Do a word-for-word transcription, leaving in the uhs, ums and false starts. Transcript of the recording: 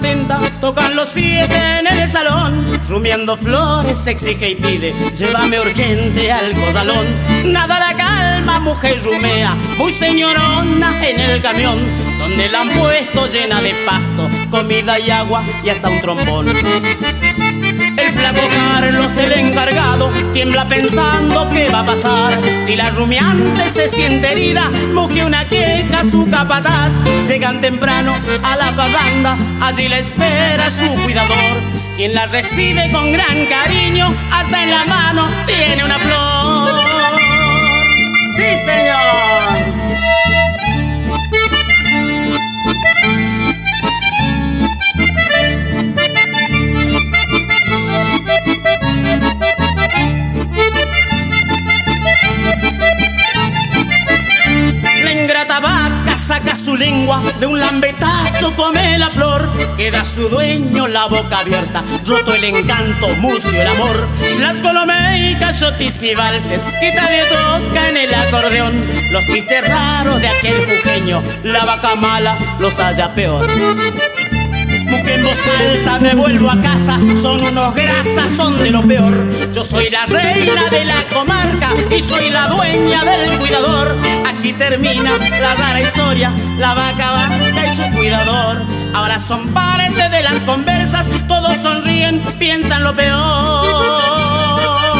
contenta, tocan los siete en el salón. Rumiando flores se exige y pide, llévame urgente al corralón. Nada la calma, mujer rumea, muy señorona en el camión, donde la han puesto llena de pasto, comida y agua y hasta un trombón. El flaco Carlos, el encargado, tiembla pensando qué va a pasar. Si la rumiante se siente herida, muge una queja a su capataz. Llegan temprano a la parranda, allí la espera su cuidador, quien la recibe con gran cariño, hasta en la mano tiene una flor. ¡Sí, señor! La ingrata vaca saca su lengua, de un lambetazo come la flor. Queda su dueño la boca abierta, roto el encanto, mustio el amor. Las colomeicas, chotis y valses que todavía toca en el acordeón. Los chistes raros de aquel jujeño, la vaca mala los halla peor. Que en voz alta me vuelvo a casa, son unos grasas, son de lo peor. Yo soy la reina de la comarca y soy la dueña del cuidador. Aquí termina la rara historia, la vaca vaca y su cuidador. Ahora son parte de las conversas, todos sonríen, piensan lo peor.